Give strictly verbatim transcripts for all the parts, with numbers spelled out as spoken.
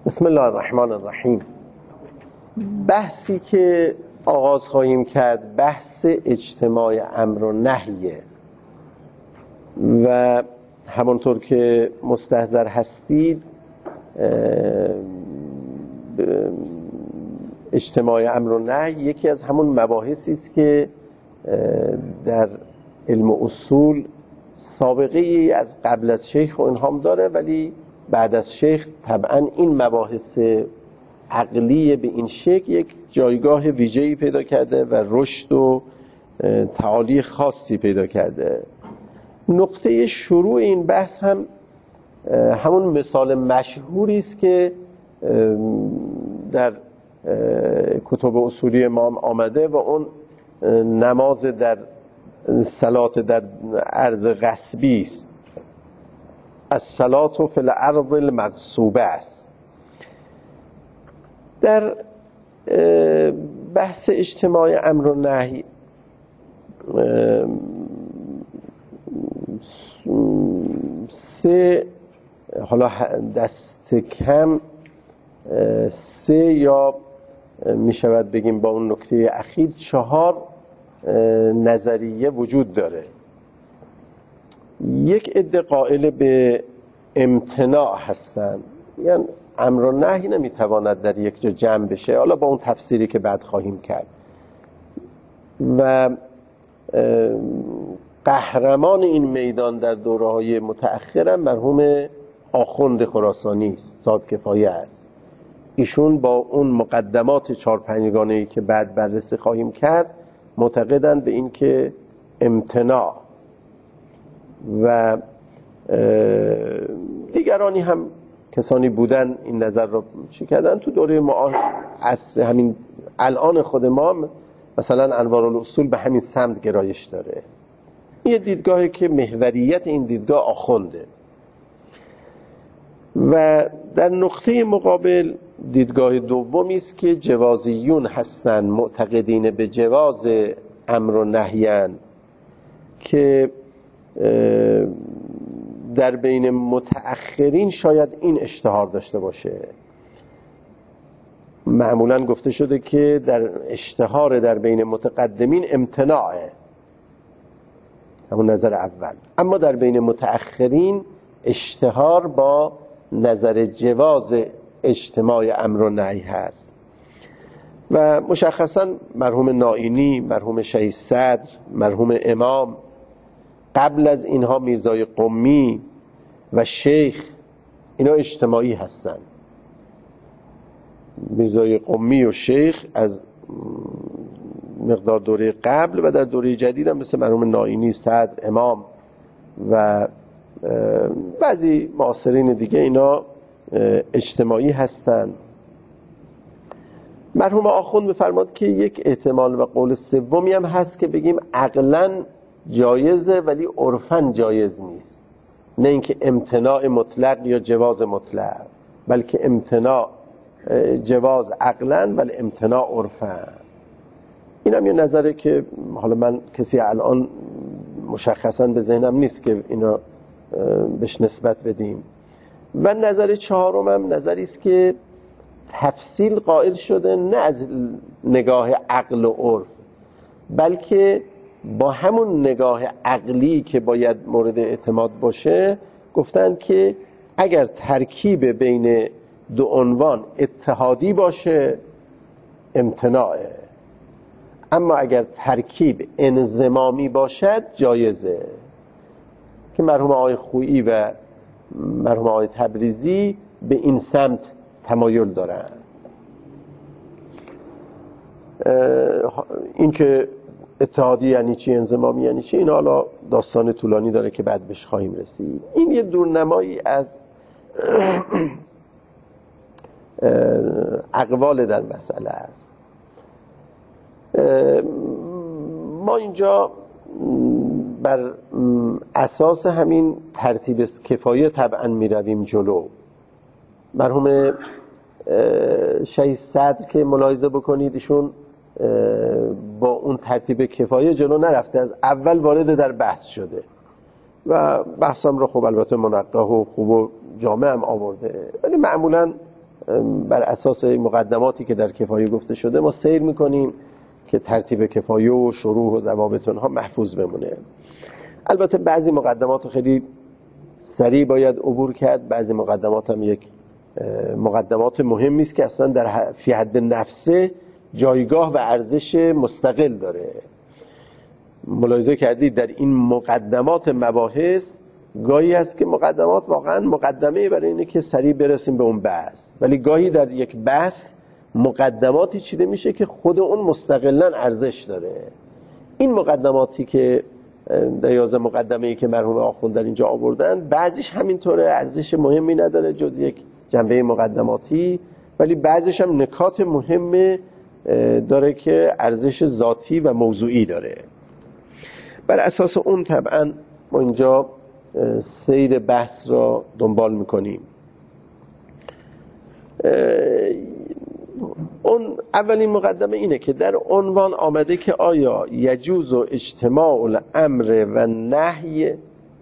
بسم الله الرحمن الرحیم. بحثی که آغاز خواهیم کرد بحث اجتماع امر و نهیه و همونطور که مستحضر هستید اجتماع امر و نهی یکی از همون مباحثی است که در علم اصول سابقه ای از قبل از شیخ و اینهام داره، ولی بعد از شیخ طبعا این مباحث عقلی به این شکل یک جایگاه ویژه‌ای پیدا کرده و رشد و تعالی خاصی پیدا کرده. نقطه شروع این بحث هم همون مثال مشهوری است که در کتب اصولی ما آمده و اون نماز در صلات در ارض غصبی است. الصلاة فی الارض المغصوبه است. در بحث اجتماع امر و نهی سه حالا دست کم سه یا می شود بگیم با اون نکته اخیر چهار نظریه وجود داره. یک عده قائل به امتناع هستند، یعنی امر و نهی نمیتواند در یک جا جمع بشه، حالا با اون تفسیری که بعد خواهیم کرد. و قهرمان این میدان در دوره‌های متأخر مرحوم آخوند خراسانی صاحب کفایه است. ایشون با اون مقدمات چهار پنجگانه‌ای که بعد بررسی خواهیم کرد معتقدند به این که امتناع و دیگرانی هم کسانی بودن این نظر رو چی کردن تو دوره ما عصر همین الان خود ما، مثلا انوارالرسول به همین سمت گرایش داره. یه دیدگاهی که محوریت این دیدگاه آخونده. و در نقطه مقابل دیدگاه دومی است که جوازیون هستن، معتقدین به جواز امر و نهیان، که در بین متأخرین شاید این اشتهار داشته باشه. معمولا گفته شده که در اشتهار در بین متقدمین امتناعه، همون نظر اول، اما در بین متأخرین اشتهار با نظر جواز اجتماع امر و نهی هست. و مشخصا مرحوم نائینی، مرحوم شهید صدر، مرحوم امام، قبل از اینها میرزای قمی و شیخ، اینا اجتماعی هستن. میرزای قمی و شیخ از مقدار دوره قبل و در دوره جدید هم مثل مرحوم نائینی، صدر، امام و بعضی معاصرین دیگه اینا اجتماعی هستن. مرحوم آخوند بفرماد که یک احتمال و قول سومی هم هست که بگیم عقلاً جایزه ولی عرفاً جایز نیست. نه اینکه امتناع مطلق یا جواز مطلق، بلکه امتناع جواز عقلاً ولی امتناع عرفاً. این هم یه نظره که حالا من کسی الان مشخصاً به ذهنم نیست که اینا بهش نسبت بدیم. و نظر چهارم هم نظری است که تفصیل قائل شده، نه از نگاه عقل و عرف، بلکه با همون نگاه عقلی که باید مورد اعتماد باشه، گفتن که اگر ترکیب بین دو عنوان اتحادی باشه امتناعه، اما اگر ترکیب انضمامی باشد جایزه. که مرحوم آقای خویی و مرحوم آقای تبریزی به این سمت تمایل دارن. این که اتحادی یعنی چی، انضمامی یعنی چی، این حالا داستان طولانی داره که بعد بهش خواهیم رسید. این یه دورنمایی از اقوال در مسئله است. ما اینجا بر اساس همین ترتیب کفایه طبعا می رویم جلو. مرحوم شهید صدر که ملاحظه بکنید ایشون با اون ترتیب کفایه جلو نرفته، از اول وارد در بحث شده و بحثم رو خب البته منقح و خوب و جامع هم آورده، ولی معمولا بر اساس مقدماتی که در کفایه گفته شده ما سیر میکنیم که ترتیب کفایه و شروح و ضوابط اونها محفوظ بمونه. البته بعضی مقدمات خیلی سریع باید عبور کرد، بعضی مقدمات هم یک مقدمات مهمی است که اصلا در فی حد نفسه جایگاه و ارزش مستقل داره. ملاحظه کردید در این مقدمات مباحث گاهی هست که مقدمات واقعا مقدمه برای اینه که سریع برسیم به اون بحث، ولی گاهی در یک بحث مقدماتی چیده میشه که خود اون مستقلا ارزش داره. این مقدماتی که در یازده مقدمه‌ای که مرحوم آخوند در اینجا آوردن بعضیش همینطوره، ارزش مهمی نداره جز یک جنبه مقدماتی، ولی بعضیش هم نکات مهم داره که ارزش ذاتی و موضوعی داره. بر اساس اون طبعا ما اینجا سیر بحث را دنبال میکنیم. اون اولین مقدمه اینه که در عنوان آمده که آیا یجوز و اجتماع الامر و نهی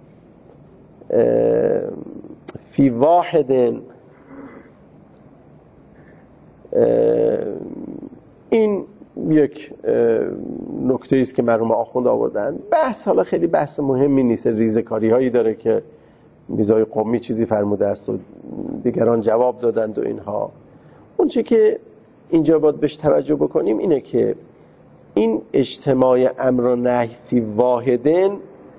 فی واحد، این یک نکته است که مرحوم آخوند آوردن. بحث حالا خیلی بحث مهمی نیست، ریزه‌کاری هایی داره که میرزای قمی چیزی فرموده است و دیگران جواب دادند و اینها. اون چه که اینجا باید بهش توجه بکنیم اینه که این اجتماع امر و نهی فی واحدن،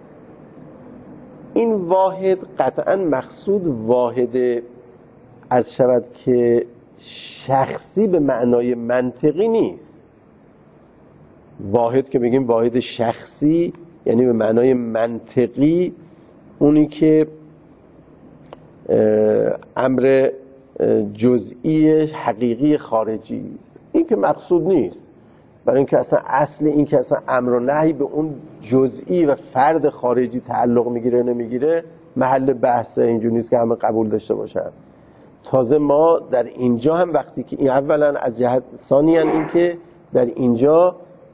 این واحد قطعا مقصود واحد عرض شود که شخصی به معنای منطقی نیست. واحد که بگیم واحد شخصی یعنی به معنای منطقی اونی که امر جزئی حقیقی خارجی، این که مقصود نیست. برای اینکه اصلا اصل این که اصلا امر و نهی به اون جزئی و فرد خارجی تعلق میگیره نمیگیره محل بحثه، اینجوری نیست که همه قبول داشته باشن. تازه ما در اینجا هم وقتی که این اولا از جهت ثانیاً این که در اینجا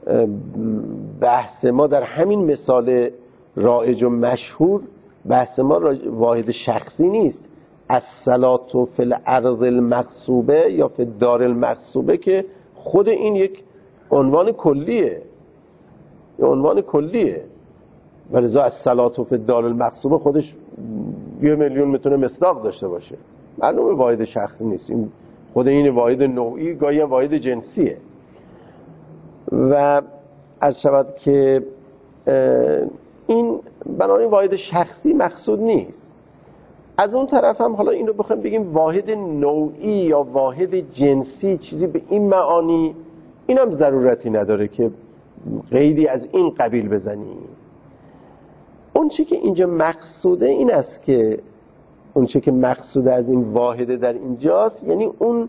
بحث ما در همین مثال رایج و مشهور بحث ما واحد شخصی نیست. الصلاة فی الارض المغصوبه یا فی الدار المغصوبه که خود این یک عنوان کلیه، یه عنوان کلیه، ولذا الصلاة فی الدار المغصوبه خودش یه میلیون میتونه مصداق داشته باشه، معلومه واحد شخصی نیست. این خود این واحد نوعی گاهی هم واحد جنسیه. و عرض شود که این بنابراین واحد شخصی مقصود نیست. از اون طرف هم حالا این رو بخوایم بگیم واحد نوعی یا واحد جنسی چیزی به این معانی، این هم ضرورتی نداره که قیدی از این قبیل بزنیم. اون چی که اینجا مقصوده این است که اون چی که مقصوده از این واحده در اینجاست یعنی اون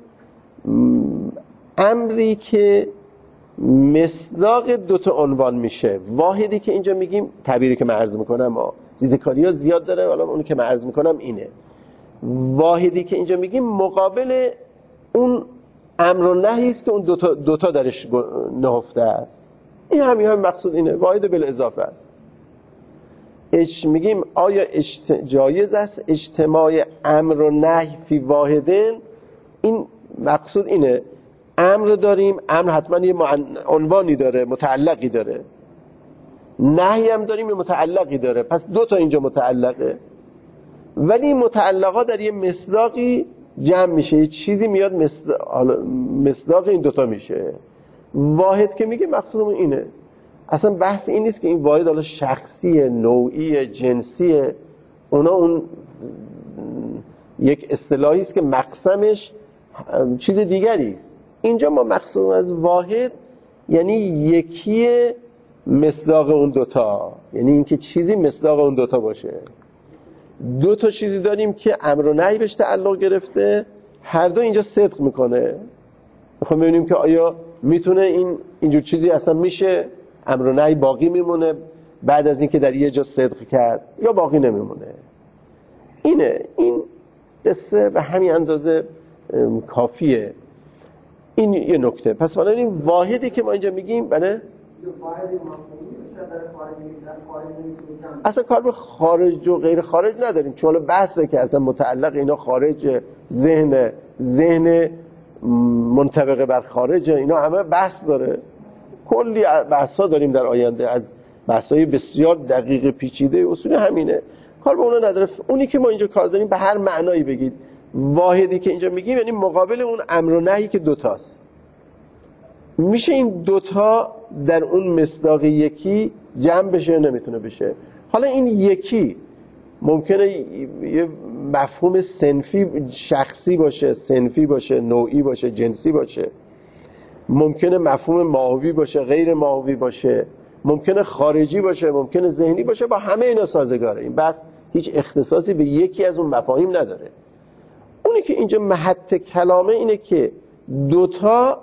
امری که مصداق دوتا عنوان میشه. واحدی که اینجا میگیم تعبیری که من عرض میکنم ریزکاری ها زیاد داره، حالا اونی که من عرض میکنم اینه. واحدی که اینجا میگیم مقابل اون امر و نهی است که اون دوتا, دوتا درش نهفته است. این همین هم مقصود اینه، واحد بالاضافه است. اش میگیم آیا اجت... جایز است اجتماع امر و نهی فی واحدن؟ این مقصود اینه، امر داریم، امر حتما یه عنوانی داره، متعلقی داره، نهی هم داریم یه متعلقی داره، پس دو تا اینجا متعلقه، ولی متعلقا در یه مصداقی جمع میشه، یه چیزی میاد مصداق, مصداق این دوتا میشه. واحد که میگه مقصودمون اینه، اصلا بحث این نیست که این واحد حالا شخصیه، نوعیه، جنسیه، اونا اون یک اصطلاحی است که مقسمش چیز دیگری است. اینجا ما مقصود از واحد یعنی یکی مصداق اون دوتا، یعنی اینکه چیزی مصداق اون دوتا باشه. دو تا چیزی داریم که امر و نهی بهش تعلق گرفته، هر دو اینجا صدق میکنه. میخوام ببینیم که آیا میتونه این اینجور چیزی اصلا میشه، امر و نهی باقی میمونه بعد از اینکه در یه جا صدق کرد یا باقی نمیمونه. اینه این قصه به همین اندازه کافیه. این یه نکته. پس حالا این واحدی که ما اینجا میگیم بله اصلا کار به خارج و غیر خارج نداریم، چون بحثه که اصلا متعلق اینا خارج ذهن ذهن منطبق بر خارج، اینا همه بحث داره. کلی بحثا داریم در آینده، از بحثای بسیار دقیق پیچیده، اصول همینه، کار به اونا نداره. اونی که ما اینجا کار داریم به هر معنایی بگید، واحدی که اینجا میگیم یعنی مقابل اون امر و نهی که دوتاست. میشه این دوتا در اون مصداق یکی جمع بشه یا نمیتونه بشه؟ حالا این یکی ممکنه یه مفهوم صنفی شخصی باشه، صنفی باشه، نوعی باشه، جنسی باشه، ممکنه مفهوم ماهوی باشه، غیر ماهوی باشه، ممکنه خارجی باشه، ممکنه ذهنی باشه، با همه اینا سازگاره. این بس هیچ اختصاصی به یکی از اون مفاهیم نداره. اونی که اینجا محط کلامه اینه که دوتا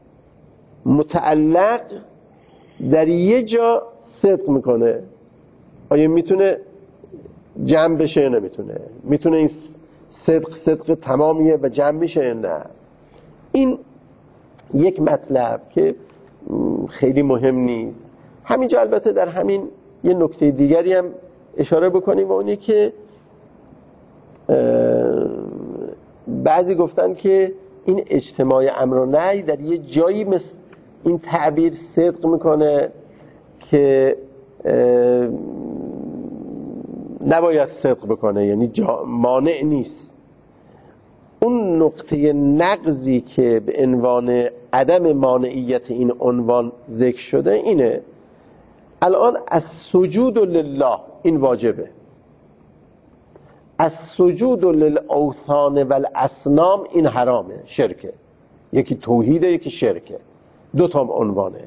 متعلق در یه جا صدق میکنه، آیا میتونه جمع بشه یا نمیتونه؟ میتونه این صدق صدق تمامیه و جمع میشه یا نه؟ این یک مطلب که خیلی مهم نیست. همینجا البته در همین یه نکته دیگری هم اشاره بکنیم، و اونی که بعضی گفتن که این اجتماع امر و نهی در یه جایی مثل این تعبیر صدق میکنه که نباید صدق بکنه، یعنی مانع نیست. اون نقطه نقضی که به عنوان عدم مانعیت این عنوان ذکر شده اینه، الان از سجود لله این واجبه، از سجود للاوثان و الاصنام این حرامه، شرکه. یکی توحیده، یکی شرکه، دو تا عنوانه.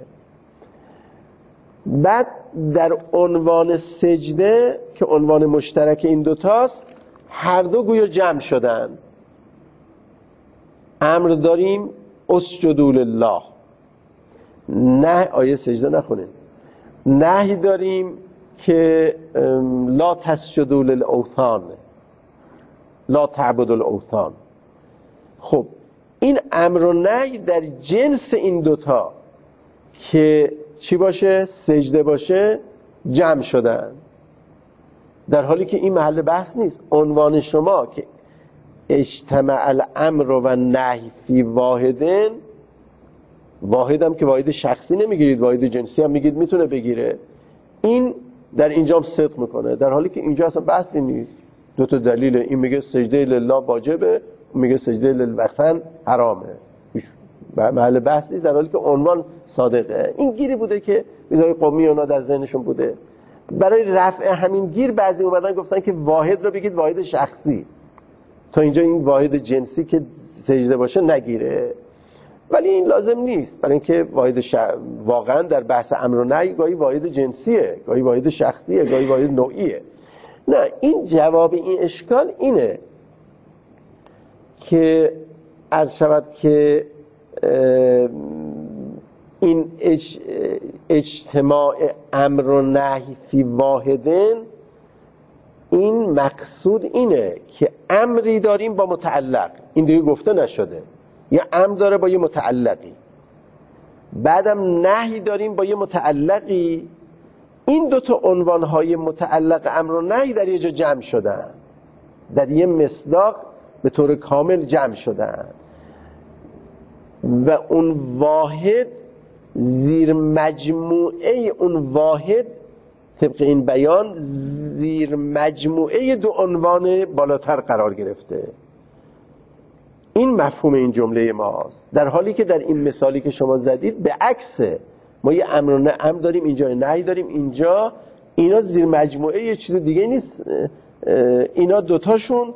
بعد در عنوان سجده که عنوان مشترک این دوتاست، هر دو گویا جمع شدن. امر داریم اسجدوا لله، نه آیه سجده نخونیم. نهی داریم که لا تسجدوا للاوثان، لا تعبدوا الاوثان. خب این امر و نهی در جنس این دوتا که چی باشه؟ سجده باشه، جمع شدن، در حالی که این محل بحث نیست. عنوان شما که اجتماع الامر و نهی فی واحدن، واحد هم که واحد شخصی نمیگیرید، واحد جنسی هم میگید میتونه بگیره، این در اینجا هم صدق میکنه، در حالی که اینجا اصلا بحثی نیست. دو تا دلیل، این میگه سجده لله واجبه، اون میگه سجده للوثن حرامه، محل بحث نیست، در حالی که عنوان صادقه. این گیری بوده که میذاره قومی اونا در ذهنشون بوده. برای رفع همین گیر بعضی اومدن گفتن که واحد رو بگید واحد شخصی، تا اینجا این واحد جنسی که سجده باشه نگیره. ولی این لازم نیست، برای اینکه واحد ش... واقعا در بحث امر و نهی گاهی واحد جنسیه، گاهی واحد شخصیه، گاهی واحد نوعیه. نه، این جواب این اشکال اینه که عرض شود که این اج... اجتماع امر و نهی فی واحدن، این مقصود اینه که امری داریم با متعلق، این دیگه گفته نشده، یه امر داره با یه متعلقی، بعدم نهی داریم با یه متعلقی. این دوتا عنوانهای متعلق امر و نهی در یه جا جمع شدن، در یه مصداق به طور کامل جمع شدن، و اون واحد زیر مجموعه اون واحد طبق این بیان زیر مجموعه دو عنوان بالاتر قرار گرفته. این مفهوم این جمله ماست، در حالی که در این مثالی که شما زدید به عکسه. ما یه امر و نه امر داریم اینجا، نهی داریم اینجا، اینا زیر مجموعه یه چیز دیگه نیست، اینا دوتاشون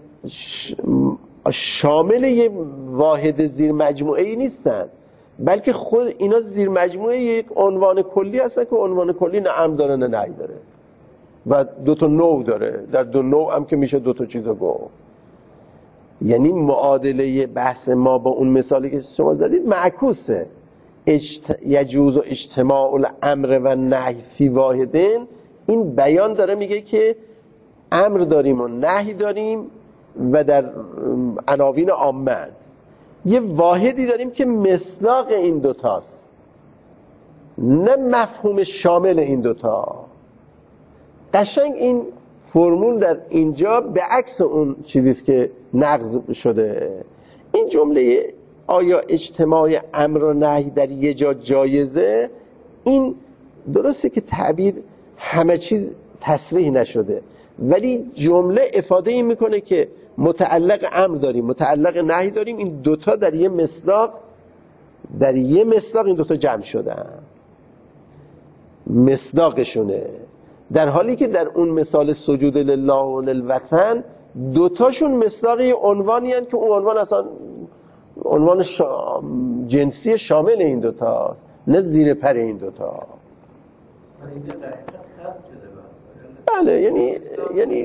شامل یه واحد زیر مجموعه ای نیستن، بلکه خود اینا زیر مجموعه یک عنوان کلی هستن که عنوان کلی نه امر داره نه نهی داره و دو تا نوع داره. در دو نوع هم که میشه دو تا چیزو گفت. یعنی معادله بحث ما با اون مثالی که شما زدید معکوسه. اجت... یجوز و اجتماع الامر و نهی فی واحدن، این بیان داره میگه که امر داریم و نهی داریم و در عناوین عامه یه واحدی داریم که مصداق این دوتاست. نه مفهوم شامل این دوتا. قشنگ این فرمول در اینجا به عکس اون چیزیست که نقض شده. این جمله آیا اجتماع امر و نهی در یه جا جایزه، این درسته که تعبیر همه چیز تصریح نشده، ولی جمله افاده این میکنه که متعلق امر داریم، متعلق نهی داریم، این دوتا در یه مصداق در یه مصداق این دوتا جمع شدن، مصداقشونه. در حالی که در اون مثال سجود لله و للوطن دوتاشون مصداقی عنوانی هستند که اون عنوان اصلا عنوان شا... جنسی شامل این دوتاست، نه زیر پر این دوتا. بله یعنی یعنی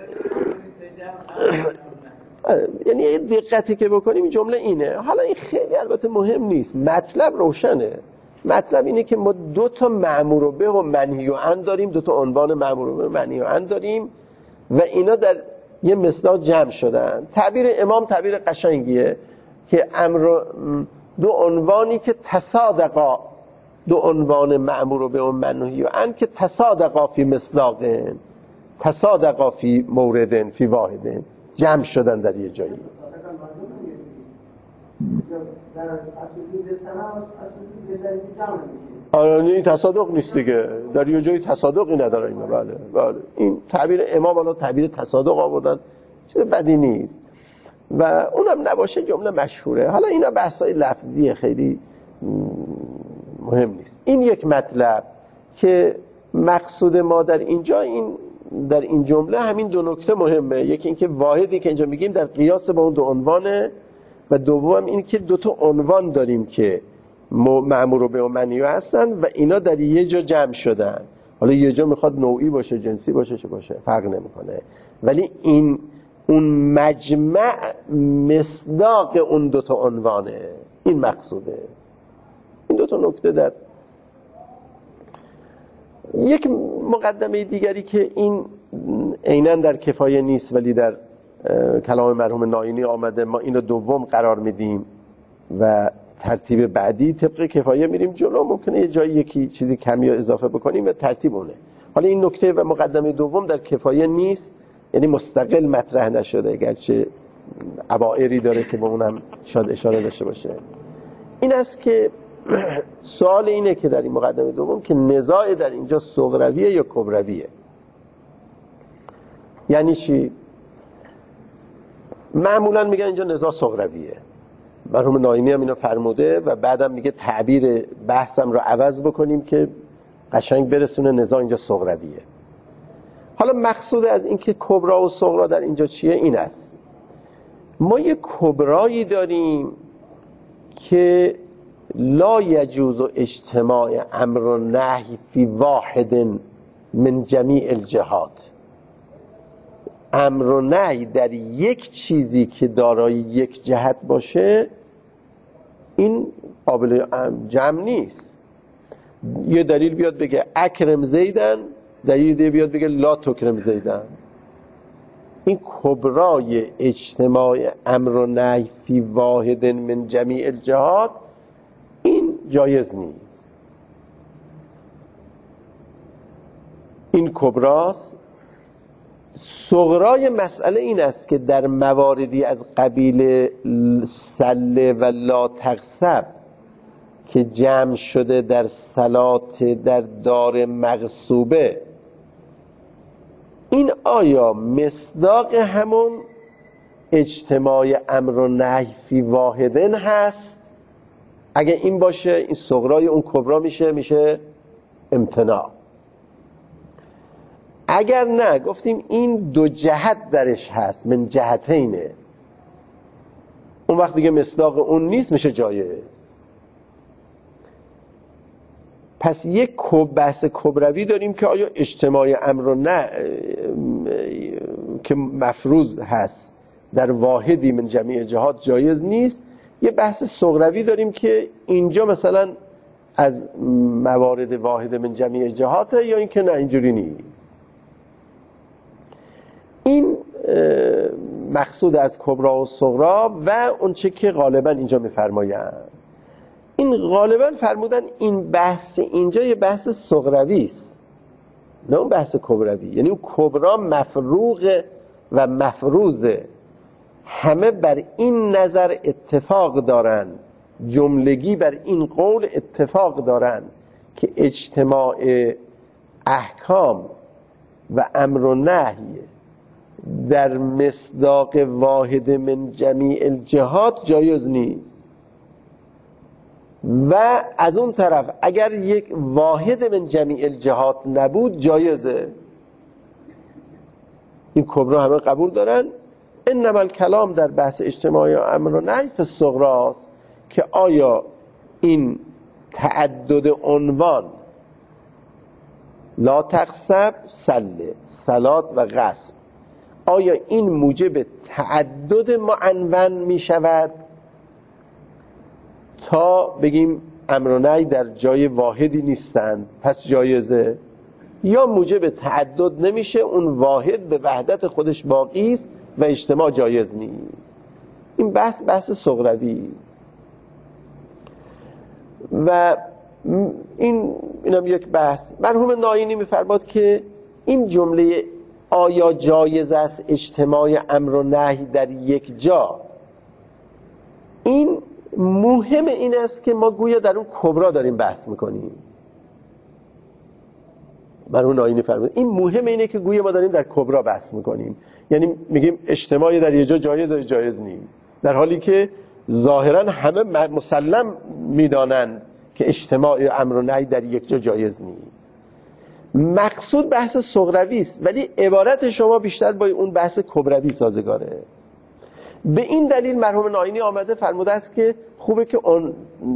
یعنی دقتی که بکنیم این جمله اینه. حالا این خیلی البته مهم نیست، مطلب روشنه. مطلب اینه که ما دو تا مأمور به و منهی عنه داریم، دو تا عنوان مأمور به و منهی عنه داریم و اینا در یه مصداق جمع شدن. تعبیر امام تعبیر قشنگیه که امر دو عنوانی که تصادقا، دو عنوان مأمور به و منهی عنه که تصادقا فی مصداقن، تصادقا فی موردن، فی واحدن، جمع شدن در یه جایی. آره این تصادق نیست دیگه، در یه جایی تصادقی نداره اینا. بله بله این تعبیر امام حالا تعبیر تصادق آوردن، چیز بدی نیست و اونم نباشه جمله مشهوره. حالا اینا بحثای لفظیه خیلی مهم نیست. این یک مطلب که مقصود ما در اینجا، این در این جمله همین دو نکته مهمه. یکی اینکه واحدی که اینجا میگیم در قیاس با اون دو عنوانه و دوم این که دو تا عنوان داریم که مأمور به و منهی هستن و اینا در یه جا جمع شدن. حالا یه جا میخواد نوعی باشه، جنسی باشه، چه باشه، فرق نمیکنه، ولی این اون مجمع مصداق اون دو تا عنوانه. این مقصوده. این دو تا نکته در یک مقدمه دیگری که این عیناً در کفایه نیست ولی در کلام مرحوم ناینی آمده، ما اینو دوم قرار میدیم و ترتیب بعدی طبق کفایه میریم جلو. ممکنه یه جایی یکی چیزی کمی اضافه بکنیم و ترتیب اونه. حالا این نکته و مقدمه دوم در کفایه نیست، یعنی مستقل مطرح نشده، اگرچه عبائری داره که به اونم شاید اشاره داشته باشه. این است که سوال اینه که در این مقدمه دوم که نزاع در اینجا صغرویه یا کبرویه. یعنی چی؟ معمولا میگن اینجا نزاع صغرویه. مرحوم ناینی هم اینو فرموده و بعدم میگه تعبیر بحثم رو عوض بکنیم که قشنگ برسونه نزاع اینجا صغرویه. حالا مقصود از این که کبرا و صغرا در اینجا چیه این است: ما یک کبرایی داریم که لا یجوز اجتماع امر و نهی فی واحد من جمیع الجهات. امر و نهی در یک چیزی که دارای یک جهت باشه این قابل جمع نیست. یه دلیل بیاد بگه اکرم زیدن، دلیل بیاد بگه لا تکرم زیدن. این کبرای اجتماع امر و نهی فی واحد من جمیع الجهات این جایز نیست. این کبراست. صغرای مسئله این است که در مواردی از قبیل سله و لا تغصب که جمع شده در صلات در دار مغصوبه، این آیا مصداق همون اجتماع امر و نهی فی واحدن هست؟ اگه این باشه این صغرای اون کبرا میشه میشه امتناع. اگر نه گفتیم این دو جهت درش هست، من جهتینه، اون وقت دیگه مصداق اون نیست، میشه جایز. پس یک بحث کبروی داریم که آیا اجتماع امر و نه که مفروض هست در واحدی من جمیع جهات جایز نیست. یه بحث صغروی داریم که اینجا مثلا از موارد واحد من جمیع جهاته یا اینکه نه اینجوری نیست. این مقصود از کبرا و صغرا و اون چه که غالبا اینجا میفرمایند. این غالبا فرمودن این بحث اینجا یه بحث صغروی است، نه اون بحث کبروی. یعنی اون کبرا مفروغ و مفروضه، همه بر این نظر اتفاق دارن، جملگی بر این قول اتفاق دارن که اجتماع احکام و امر و نهی در مصداق واحد من جمیع الجهات جایز نیست. و از اون طرف اگر یک واحد من جمیع الجهات نبود جایزه. این کبرا همه قبول دارن. انما الکلام در بحث اجتماع امر و نهی فی الصغراست که آیا این تعدد عنوان لا تقصب سله، صلات و غصب، آیا این موجب تعدد معنون می شود تا بگیم امر و نهی در جای واحدی نیستند پس جایزه، یا موجب تعدد نمیشه، اون واحد به وحدت خودش باقی است و اجتماع جایز نیست. این بحث بحث صغروی است. و این اینم یک بحث. مرحوم ناینی می‌فرماد که این جمله آیا جایز است اجتماع امر و نهی در یک جا، این مهم این است که ما گویا در اون کبرا داریم بحث میکنیم. مرحوم ناینی فرمود این مهم اینه که گویا ما داریم در کبرا بحث میکنیم، یعنی میگیم اجتماع در یک جا جایز و جایز نیست، در حالی که ظاهرا همه مسلم میدانند که اجتماع امر و نهی در یک جا جایز نیست. مقصود بحث صغروی است، ولی عبارت شما بیشتر با اون بحث کبروی سازگاره. به این دلیل مرحوم ناینی آمده فرموده است که خوبه که اون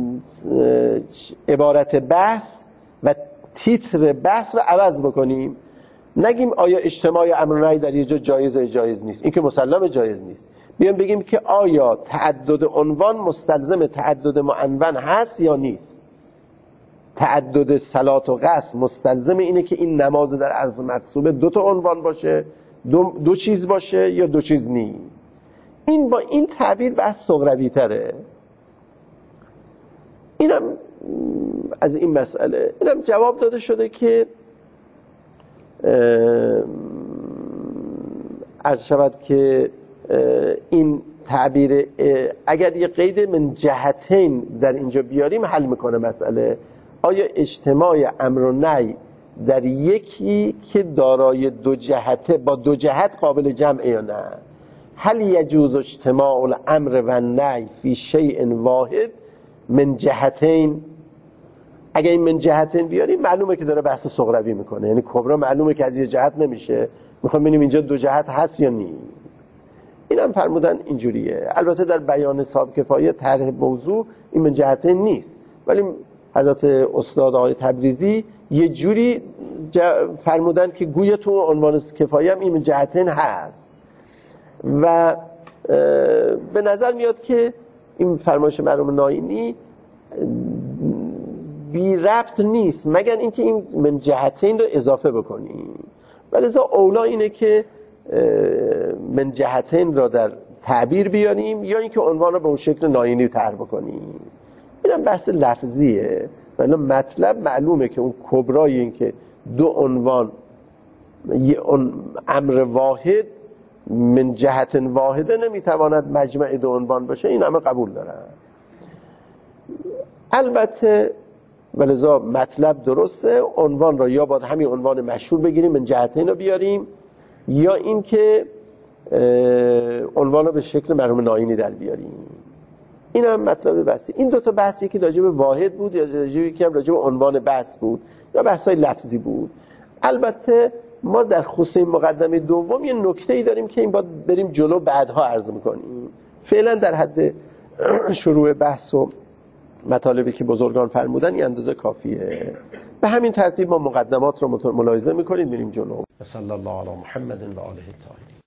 عبارت بحث و تیتر بحث رو عوض بکنیم، نگیم آیا اجتماع امر و نهی در یک جا جایز یا جایز نیست، این که مسلم جایز نیست، بیام بگیم که آیا تعدد عنوان مستلزم تعدد معنون هست یا نیست. تعدد صلات و غصب مستلزم اینه که این نماز در عرض مطلوبه دو تا عنوان باشه، دو, دو چیز باشه یا دو چیز نیست. این با این تعبیر بحث صغروی تره. اینم از این مسئله. اینم جواب داده شده که عرض شود که این تعبیر اگر یه قید من جهتین در اینجا بیاریم حل میکنه مسئله. آیا اجتماع امر و نهی در یکی که دارای دو جهته با دو جهت قابل جمع یا نه؟ هل یجوز اجتماع الامر و النهی فی شیء واحد من جهتین؟ اگه این من جهتین بیاریم معلومه که داره بحث صغروی میکنه، یعنی کبرا معلومه که از یه جهت نمیشه، میخوام ببینیم اینجا دو جهت هست یا نیست. اینم فرمودن اینجوریه. البته در بیان صاحب کفایه طرح موضوع این من جهتین نیست، ولی حضرت استاد آقای تبریزی یه جوری فرمودن که گویا تو عنوان کفایه هم این من جهتین هست. و به نظر میاد که این فرمایش مرحوم ناینی بی ربط نیست، مگر اینکه این من جهتین رو اضافه بکنیم. ولی لذا اولا اینه که من جهتین را در تعبیر بیاریم یا اینکه عنوان رو به اون شکل ناینی طرح بکنیم. اینم بحث لفظیه، ولی مطلب معلومه که اون کبرای این که دو عنوان یه امر واحد من جهت واحده نمیتواند مجمع دو عنوان باشه، این همه قبول دارن. البته ولذا مطلب درسته، عنوان را یا باید همین عنوان مشهور بگیریم من جهتین رو بیاریم، یا این که عنوان رو به شکل مرحوم ناینی در بیاریم. این هم مطلب بحثی. این دوتا بحثی که راجع به واحد بود یا راجع که هم راجع به عنوان بحث بود یا بحثای لفظی بود. البته ما در خصوص مقدمه دوم یه نکته‌ای داریم که این باید بریم جلو بعدها عرض می‌کنیم. فعلا در حد شروع بحث و مطالبی که بزرگان فرمودن این اندازه کافیه. به همین ترتیب ما مقدمات رو ملاحظه می‌کنیم، میریم جلو. صلی الله علی محمد و آله الطاهرین.